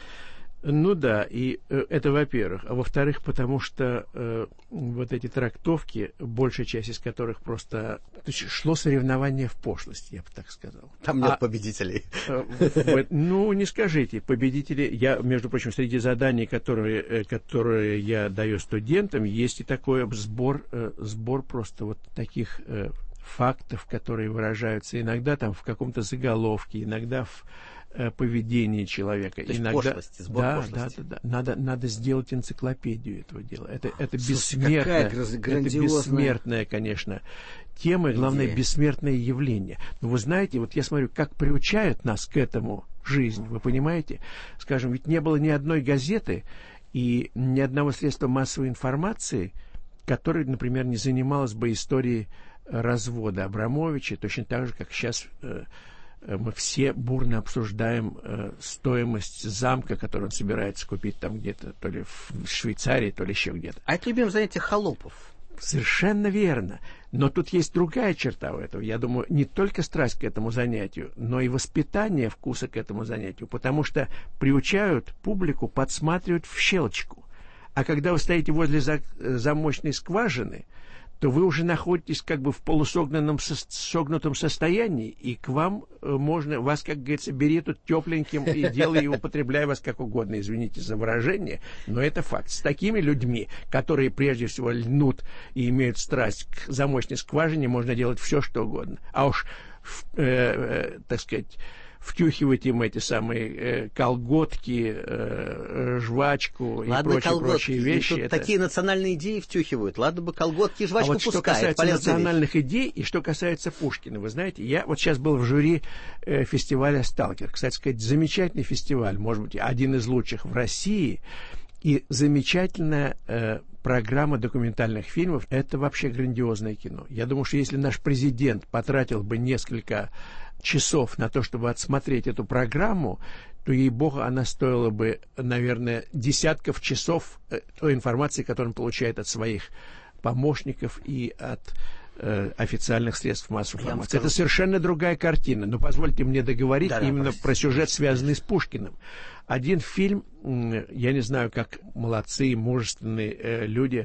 Ну да, и э, это во-первых. А во-вторых, потому что э, вот эти трактовки, большая часть из которых просто... То есть шло соревнование в пошлости, я бы так сказал. Там нет а, победителей. Э, в, ну, не скажите. Победители... Я, между прочим, среди заданий, которые, которые я даю студентам, есть и такой сбор, э, сбор просто вот таких... Э, фактов, которые выражаются иногда там в каком-то заголовке, иногда в э, поведении человека. То есть иногда... пошлости, сбор да, пошлости. Да, да, да. Надо, надо сделать энциклопедию этого дела. Это, это Слушайте, бессмертная, какая это бессмертная, конечно, тема, и главное, идея. Бессмертное явление. Но вы знаете, вот я смотрю, как приучают нас к этому жизнь, вы понимаете? Скажем, ведь не было ни одной газеты и ни одного средства массовой информации, которое, например, не занималось бы историей развода Абрамовича, точно так же, как сейчас э, мы все бурно обсуждаем э, стоимость замка, который он собирается купить там где-то, то ли в Швейцарии, то ли еще где-то. А это любимое занятие холопов. Совершенно верно. Но тут есть другая черта у этого. Я думаю, не только страсть к этому занятию, но и воспитание вкуса к этому занятию, потому что приучают публику подсматривать в щелочку. А когда вы стоите возле за- замочной скважины, то вы уже находитесь как бы в полусогнутом со- согнутом состоянии, и к вам э, можно, вас, как говорится, бери тут тепленьким и делай, и употребляй вас как угодно, извините за выражение, но это факт. С такими людьми, которые прежде всего льнут и имеют страсть к замочной скважине, можно делать все, что угодно. А уж, э, э, так сказать, втюхивать им эти самые э, колготки, э, жвачку и Ладно, прочие, колготки. прочие вещи. Тут это... такие национальные идеи втюхивают. Ладно бы колготки и жвачку а вот пускай. что касается полезная национальных вещь. идей и что касается Пушкина, вы знаете, я вот сейчас был в жюри э, фестиваля «Сталкер». Кстати сказать, замечательный фестиваль, может быть, один из лучших в России. И замечательная э, программа документальных фильмов. Это вообще грандиозное кино. Я думаю, что если наш президент потратил бы несколько часов на то, чтобы отсмотреть эту программу, то, ей-богу, она стоила бы, наверное, десятков часов э, той информации, которую он получает от своих помощников и от э, официальных средств массовой информации. скажу... Это совершенно другая картина. Но позвольте мне договорить да, да, именно простите, про сюжет, простите, связанный простите. с Пушкиным. Один фильм, я не знаю, как молодцы, мужественные э, люди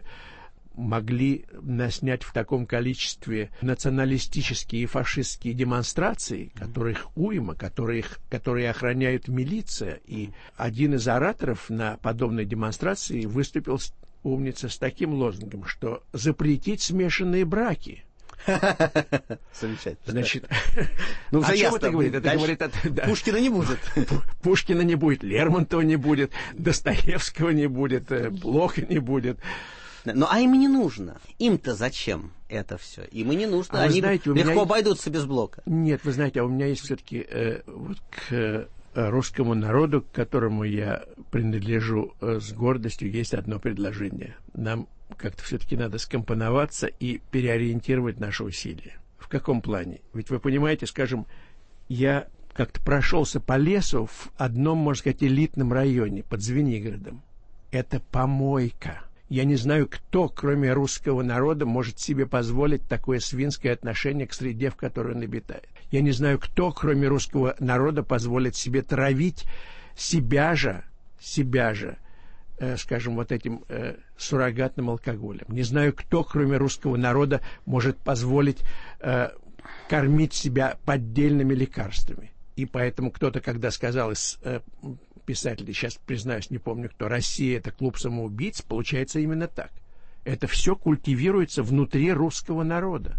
могли наснять в таком количестве националистические и фашистские демонстрации, которых уйма, которых, которые охраняют милиция. И один из ораторов на подобной демонстрации выступил, умница, с таким лозунгом, что запретить смешанные браки. Замечательно. Значит, ну, о чем это говорит? Это говорит от, да. Пушкина не будет. Пушкина не будет, Лермонтова не будет, Достоевского не будет, Блока не будет. Ну, а им не нужно. Им-то зачем это все? Им и не нужно. А Они знаете, легко меня... обойдутся без Блока. Нет, вы знаете, а у меня есть все-таки э, вот к э, русскому народу, к которому я принадлежу э, с гордостью, есть одно предложение. Нам как-то все-таки надо скомпоноваться и переориентировать наши усилия. В каком плане? Ведь вы понимаете, скажем, я как-то прошелся по лесу в одном, можно сказать, элитном районе под Звенигородом. Это помойка. Я не знаю, кто, кроме русского народа, может себе позволить такое свинское отношение к среде, в которой он обитает. Я не знаю, кто, кроме русского народа, позволит себе травить себя же, себя же, э, скажем, вот этим э, суррогатным алкоголем. Не знаю, кто, кроме русского народа, может позволить э, кормить себя поддельными лекарствами. И поэтому кто-то, когда сказал из э, писателей, сейчас, признаюсь, не помню кто, Россия — это клуб самоубийц, получается именно так. Это все культивируется внутри русского народа.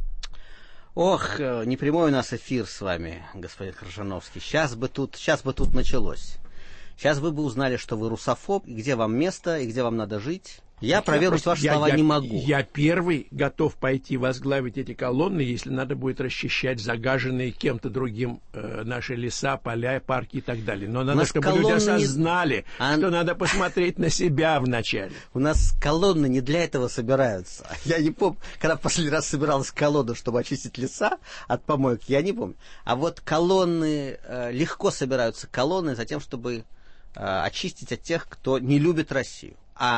Ох, непрямой у нас эфир с вами, господин Крыжановский. Сейчас бы тут, сейчас бы тут началось. Сейчас вы бы узнали, что вы русофоб, и где вам место, и где вам надо жить. Я проверить ваши слова я, не могу. Я первый готов пойти возглавить эти колонны, если надо будет расчищать загаженные кем-то другим э, наши леса, поля, парки и так далее. Но надо, чтобы люди осознали, не... что а... надо посмотреть на себя вначале. У нас колонны не для этого собираются. Я не помню, когда последний раз собиралась колонна, чтобы очистить леса от помоек, я не помню. А вот колонны, э, легко собираются колонны за тем, чтобы э, очистить от тех, кто не любит Россию.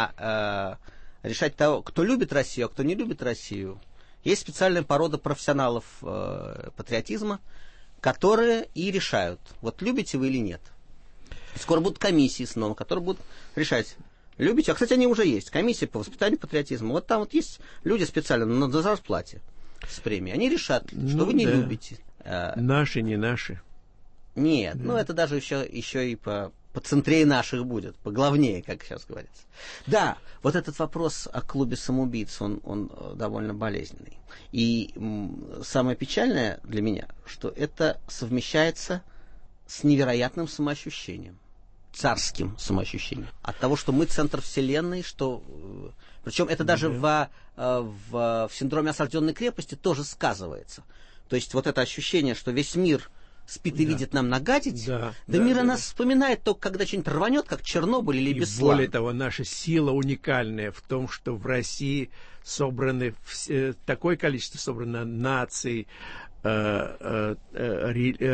А э, решать того, кто любит Россию, а кто не любит Россию. Есть специальная порода профессионалов э, патриотизма, которые и решают, вот любите вы или нет. Скоро будут комиссии снова, которые будут решать, любите. А, кстати, они уже есть. Комиссия по воспитанию патриотизма. Вот там вот есть люди специально на, на зарплате с премией. Они решат, что ну, вы не да. любите. Наши, не наши. Нет, да. ну это даже еще, еще и по... поцентрее наших будет, поглавнее, как сейчас говорится. Да, вот этот вопрос о клубе самоубийц, он, он довольно болезненный. И м, самое печальное для меня, что это совмещается с невероятным самоощущением, царским самоощущением. От того, что мы центр вселенной, что... Причем это даже в, в, в синдроме осажденной крепости тоже сказывается. То есть вот это ощущение, что весь мир... спит и да. видит нам нагадить, да, да, да мир о да, нас да. вспоминает только, когда что-нибудь рванет, как Чернобыль или и Беслан. Более того, наша сила уникальная в том, что в России собраны все, такое количество собрано наций, э, э, э,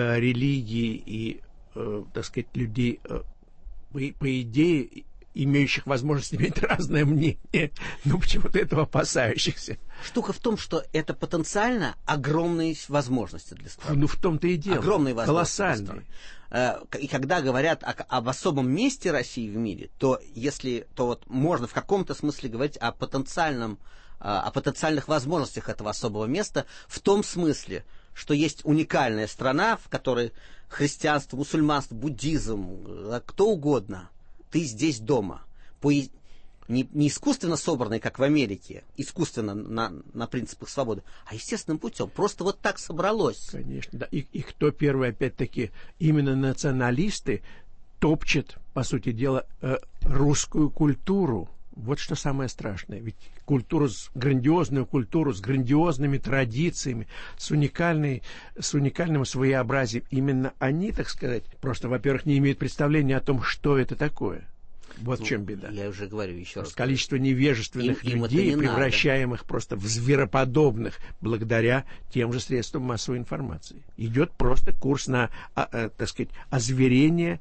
религий и, э, так сказать, людей, э, по, по идее, имеющих возможность иметь разное мнение, но почему-то этого опасающихся. Штука в том, что это потенциально огромные возможности для страны. Ну, в том-то и дело. Огромные возможности. Колоссальные. И когда говорят о, об особом месте России в мире, то если, то вот можно в каком-то смысле говорить о потенциальном, о потенциальных возможностях этого особого места, в том смысле, что есть уникальная страна, в которой христианство, мусульманство, буддизм, кто угодно, ты здесь дома. По, не, не искусственно собранный, как в Америке, искусственно на, на принципах свободы, а естественным путем. Просто вот так собралось. Конечно, да. И, и кто первый, опять-таки, именно националисты топчет, по сути дела, э, русскую культуру. Вот что самое страшное. Ведь культуру, грандиозную культуру с грандиозными традициями, с, уникальной, с уникальным своеобразием, именно они, так сказать, просто, во-первых, не имеют представления о том, что это такое. Вот ну, в чем беда. Я уже говорю еще раз. Количество невежественных им, людей, им превращаемых надо. Просто в звероподобных, благодаря тем же средствам массовой информации. Идет просто курс на, а, а, так сказать, озверение.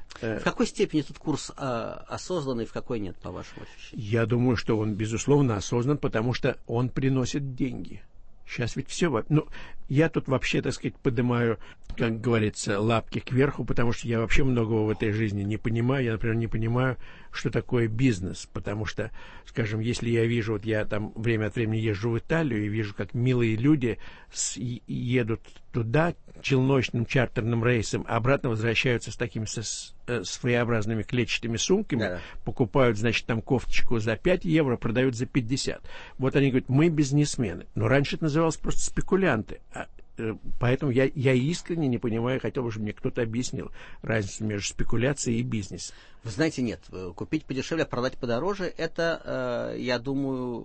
В какой степени этот курс а, осознанный, в какой нет, по вашему ощущению? Я думаю, что он, безусловно, осознан, потому что он приносит деньги. Сейчас ведь все... Ну, я тут вообще, так сказать, поднимаю, как говорится, лапки кверху, потому что я вообще многого в этой жизни не понимаю. Я, например, не понимаю, что такое бизнес, потому что, скажем, если я вижу, вот я там время от времени езжу в Италию и вижу, как милые люди с, едут туда челночным чартерным рейсом, а обратно возвращаются с такими со, с, э, своеобразными клетчатыми сумками, да. покупают, значит, там кофточку за пять евро, продают за пятьдесят. Вот они говорят, мы бизнесмены. Но раньше это называлось просто спекулянты. А, э, поэтому я, я искренне не понимаю, хотел бы, чтобы мне кто-то объяснил разницу между спекуляцией и бизнесом. Вы знаете, нет, купить подешевле, продать подороже, это, э, я думаю,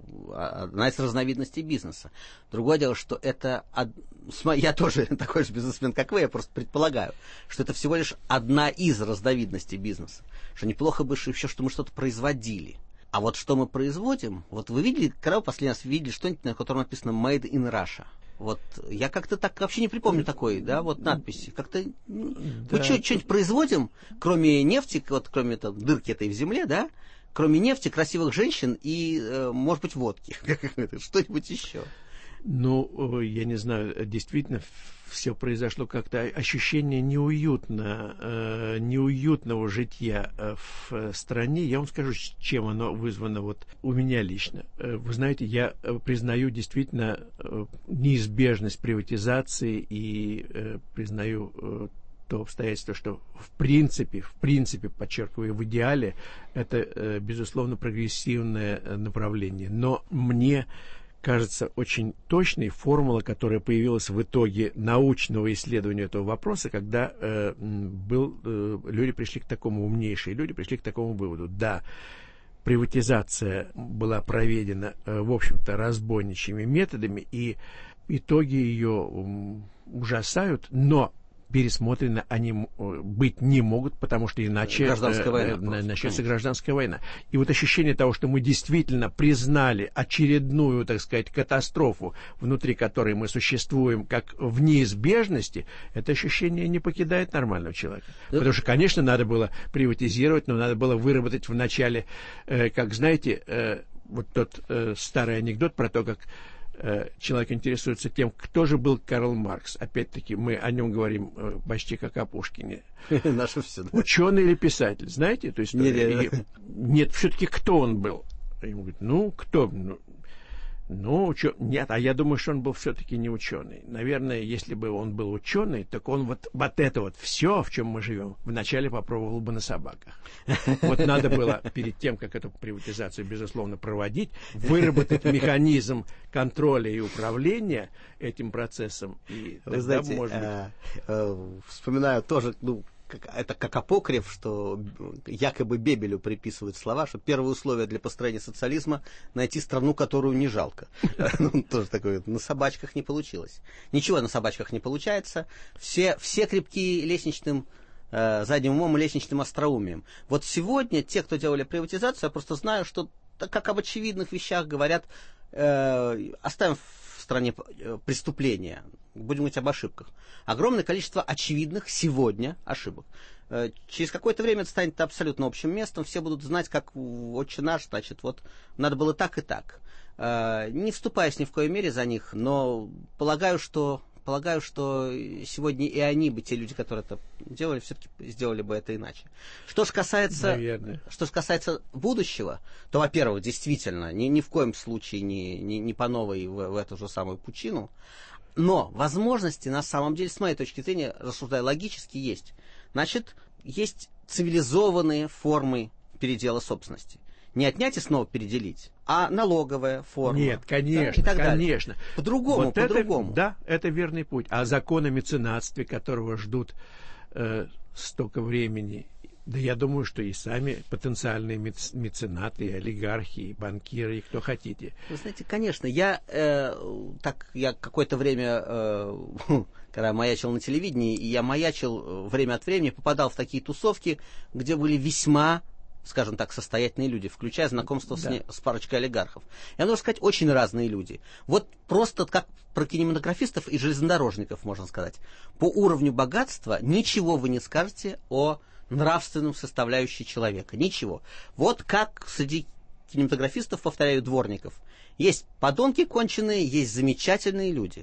одна из разновидностей бизнеса. Другое дело, что это, я тоже такой же бизнесмен, как вы, я просто предполагаю, что это всего лишь одна из разновидностей бизнеса. Что неплохо бы еще, что мы что-то производили. А вот что мы производим, вот вы видели, когда вы последний раз видели что-нибудь, на котором написано «Made in Russia»? Вот я как-то так вообще не припомню такой, да, вот надписи. Как-то ну, да. Мы что, что-нибудь производим, кроме нефти, вот кроме там, дырки этой в земле, да, кроме нефти, красивых женщин и, э, может быть, водки, что-нибудь еще. Ну, я не знаю, действительно, все произошло как-то, ощущение неуютно, э, неуютного житья в стране. Я вам скажу, чем оно вызвано вот у меня лично. Вы знаете, я признаю действительно неизбежность приватизации и э, признаю э, то обстоятельство, что в принципе, в принципе, подчеркиваю, в идеале это, э, безусловно, прогрессивное направление. Но мне кажется очень точной формула, которая появилась в итоге научного исследования этого вопроса, когда э, был, э, люди пришли к такому, умнейшие люди пришли к такому выводу. Да, приватизация была проведена, в общем-то, разбойничьими методами, и итоги ее ужасают, но пересмотрены они быть не могут, потому что иначе гражданская война, э, просто, начнется конечно. гражданская война. И вот ощущение того, что мы действительно признали очередную, так сказать, катастрофу, внутри которой мы существуем, как в неизбежности, это ощущение не покидает нормального человека. Да. Потому что, конечно, надо было приватизировать, но надо было выработать вначале, э, как знаете, э, вот тот э, старый анекдот про то, как человек интересуется тем, кто же был Карл Маркс. Опять-таки, мы о нем говорим почти как о Пушкине. Наше все, да. Ученый или писатель, знаете эту историю? Нет, и, нет, все-таки кто он был? Ему говорят, ну, кто? Ну, ну учё... нет, а я думаю, что он был все-таки не ученый. Наверное, если бы он был ученый, так он вот, вот это вот все, в чем мы живем, вначале попробовал бы на собаках. Вот надо было перед тем, как эту приватизацию, безусловно, проводить, выработать механизм контроля и управления этим процессом. И Вы знаете, может быть... э, э, вспоминаю тоже, ну, как, это как апокриф, что якобы Бебелю приписывают слова, что первое условие для построения социализма — найти страну, которую не жалко. Тоже такое, на собачках не получилось. Ничего на собачках не получается. Все крепки лестничным задним умом и лестничным остроумием. Вот сегодня те, кто делали приватизацию, я просто знаю, что как об очевидных вещах говорят, оставим в стране преступления, будем говорить об ошибках. Огромное количество очевидных сегодня ошибок. Через какое-то время это станет абсолютно общим местом, все будут знать, как «Отче наш», значит, вот надо было так и так. Не вступаясь ни в коей мере за них, но полагаю, что, полагаю, что сегодня и они бы, те люди, которые это делали, все-таки сделали бы это иначе. Что же касается, что же касается будущего, то, во-первых, действительно, ни, ни в коем случае не, не, не по новой в, в эту же самую пучину. Но возможности, на самом деле, с моей точки зрения, рассуждая логически, есть. Значит, есть цивилизованные формы передела собственности. Не отнять и снова переделить, а налоговая форма. Нет, конечно, да, и так конечно. Далее. По-другому, вот по-другому. Это, да, это верный путь. А закон о меценатстве, которого ждут э, столько времени, да я думаю, что и сами потенциальные меценаты, и олигархи, и банкиры, и кто хотите. Вы знаете, конечно, я э, так я какое-то время, э, когда маячил на телевидении, и я маячил время от времени, попадал в такие тусовки, где были весьма, скажем так, состоятельные люди, включая знакомство да. с, не, с парочкой олигархов. Я должен сказать, очень разные люди. Вот просто как про кинематографистов и железнодорожников, можно сказать. По уровню богатства ничего вы не скажете о нравственном составляющей человека. Ничего. Вот как среди кинематографистов, повторяю, дворников. Есть подонки конченые, есть замечательные люди.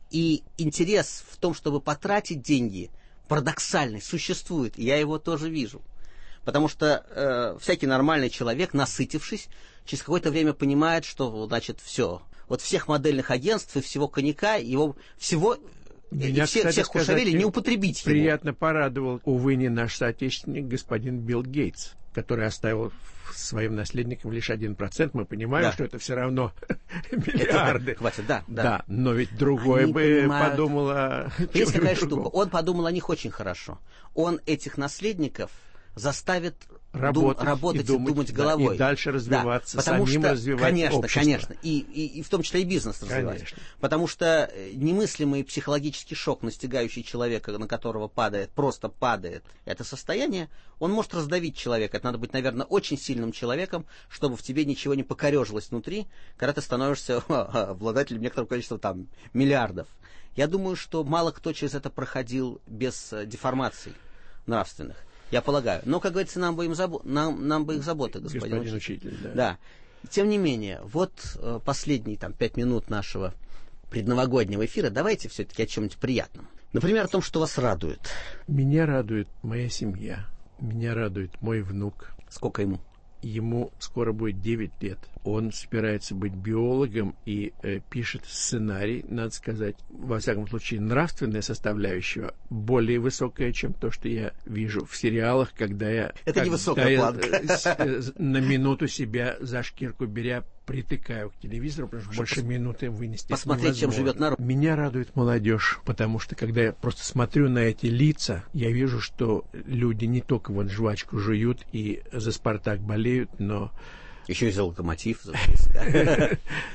И интерес в том, чтобы потратить деньги, парадоксальный, существует. И я его тоже вижу. Потому что э, всякий нормальный человек, насытившись, через какое-то время понимает, что, значит, все. Вот всех модельных агентств и всего коньяка, его всего... Меня, и все, кстати, всех кушавели не употребить приятно его. Порадовал, увы, не наш соотечественник, господин Билл Гейтс, который оставил своим наследникам лишь один процент. Мы понимаем, да. что это все равно миллиарды. Хватит, да, да. Да, но ведь другой Они бы понимают... подумал о... Есть какая штука. Он подумал о них очень хорошо. Он этих наследников заставит работать, дум, работать и, думать, и думать да, головой. И дальше развиваться, да, потому самим что, развивать конечно, общество. Конечно, и, и, и в том числе и бизнес развивать. Конечно. Потому что немыслимый психологический шок, настигающий человека, на которого падает, просто падает это состояние, он может раздавить человека. Это надо быть, наверное, очень сильным человеком, чтобы в тебе ничего не покорежилось внутри, когда ты становишься обладателем некоторого количества там миллиардов. Я думаю, что мало кто через это проходил без деформаций нравственных. Я полагаю. Но, как говорится, нам бы, им забо... нам, нам бы их забота, господин, господин учитель. Да. да. Тем не менее, вот э, последние там, пять минут нашего предновогоднего эфира. Давайте все-таки о чем-нибудь приятном. Например, о том, что вас радует. Меня радует моя семья. Меня радует мой внук. Сколько ему? Ему скоро будет девять лет. Он собирается быть биологом и э, пишет сценарий, надо сказать, во всяком случае, нравственная составляющая более высокая, чем то, что я вижу в сериалах, когда я... Это невысокая планка. Я, э, на минуту себя за шкирку беря притыкаю к телевизору, потому что больше минуты вынести посмотреть, чем живет народ. Меня радует молодежь, потому что когда я просто смотрю на эти лица, я вижу, что люди не только вот жвачку жуют и за «Спартак» болеют, но... Еще и за «Локомотив», за ЦСКА.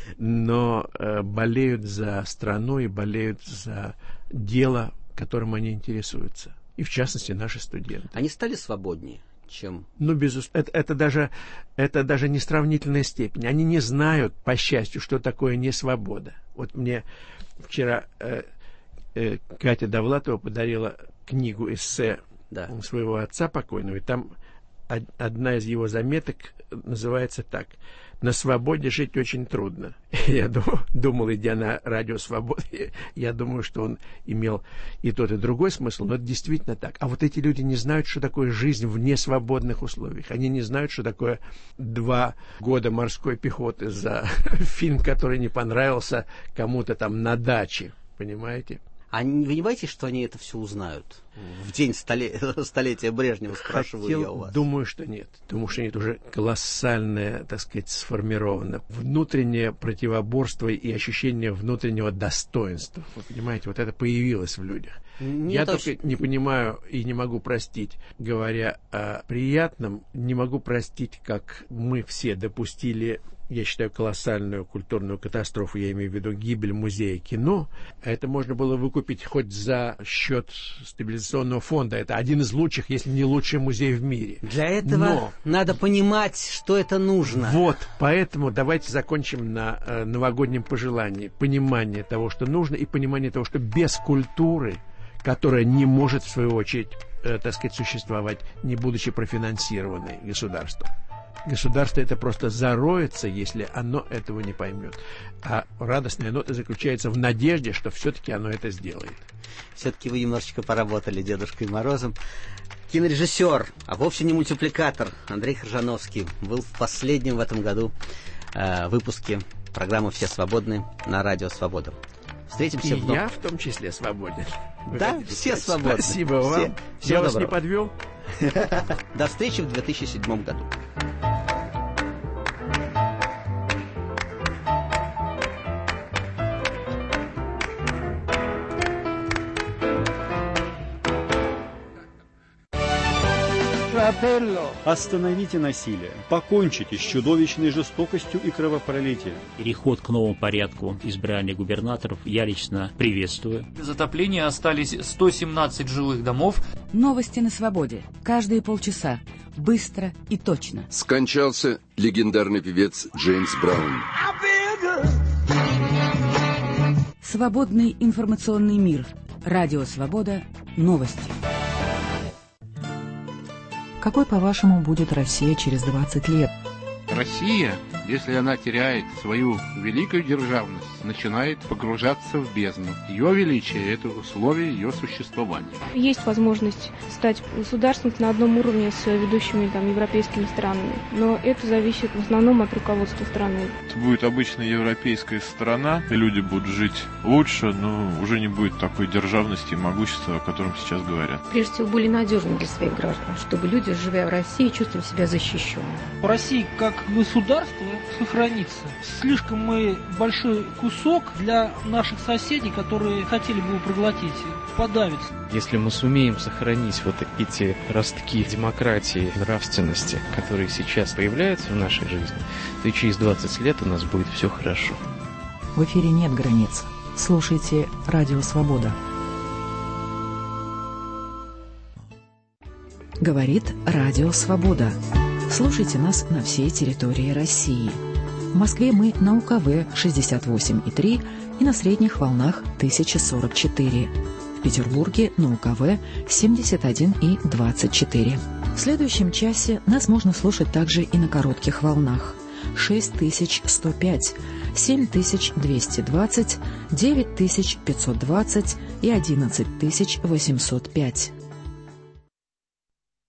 Но э, болеют за страну и болеют за дело, которым они интересуются. И, в частности, наши студенты. Они стали свободнее, чем... Ну, безусловно, это, это, даже, это даже не сравнительная степень. Они не знают, по счастью, что такое несвобода. Вот мне вчера э, э, Катя Довлатова подарила книгу эссе да. своего отца покойного, и там одна из его заметок называется так: «На свободе жить очень трудно». Я думал, думал, идя на радио «Свобода», я думаю, что он имел и тот, и другой смысл, но это действительно так. А вот эти люди не знают, что такое жизнь в несвободных условиях. Они не знают, что такое два года морской пехоты за фильм, который не понравился кому-то там на даче. Понимаете? А вы не боитесь, что они это все узнают? В день столе... столетия Брежнева, спрашиваю Хотел, я у вас. Думаю, что нет. Думаю, что нет. Уже колоссальное, так сказать, сформировано внутреннее противоборство и ощущение внутреннего достоинства. Вы понимаете, вот это появилось в людях. Нет, я только очень... не понимаю и не могу простить, говоря о приятном, не могу простить, как мы все допустили, я считаю, колоссальную культурную катастрофу, я имею в виду гибель музея кино. Это можно было выкупить хоть за счет стабилизационного фонда. Это один из лучших, если не лучший музей в мире. Для этого Но... надо понимать, что это нужно. Вот, поэтому давайте закончим на э, новогоднем пожелании. Понимание того, что нужно, и понимание того, что без культуры, которая не может, в свою очередь, э, так сказать, существовать, не будучи профинансированной государством. Государство это просто зароется, если оно этого не поймет. А радостная нота заключается в надежде, что все-таки оно это сделает. Все-таки вы немножечко поработали Дедушкой Морозом. Кинорежиссер, а вовсе не мультипликатор, Андрей Крыжановский был в последнем в этом году э, выпуске программы «Все свободны» на радио «Свобода». Встретимся И вновь. Я в том числе свободен. Да, все свободны. Спасибо вам. Все. Я вас не подвел. До встречи в две тысячи седьмом году. Остановите насилие, покончите с чудовищной жестокостью и кровопролитием. Переход к новому порядку избрания губернаторов я лично приветствую. Без отопления остались сто семнадцать жилых домов. Новости на свободе. Каждые полчаса. Быстро и точно. Скончался легендарный певец Джеймс Браун. Свободный информационный мир. Радио «Свобода». Новости. Какой, по-вашему, будет Россия через двадцать лет? Россия, если она теряет свою великую державность, начинает погружаться в бездну. Ее величие – это условие ее существования. Есть возможность стать государством на одном уровне с ведущими там, европейскими странами, но это зависит в основном от руководства страны. Это будет обычная европейская страна, и люди будут жить лучше, но уже не будет такой державности и могущества, о котором сейчас говорят. Прежде всего, более надежным для своих граждан, чтобы люди, живя в России, чувствовали себя защищенными. Россия как государство сохранится. Слишком мы большой кусок для наших соседей, которые хотели бы его проглотить, подавиться. Если мы сумеем сохранить вот эти ростки демократии, нравственности, которые сейчас появляются в нашей жизни, то и через двадцать лет у нас будет все хорошо. В эфире нет границ. Слушайте «Радио Свобода». Говорит «Радио Свобода». Слушайте нас на всей территории России. В Москве мы на УКВ шестьдесят восемь и три и на средних волнах тысяча сорок четыре. В Петербурге на УКВ семьдесят один и двадцать четыре. В следующем часе нас можно слушать также и на коротких волнах шесть тысяч сто пять, семь тысяч двести двадцать, девять тысяч пятьсот двадцать и одиннадцать тысяч восемьсот пять.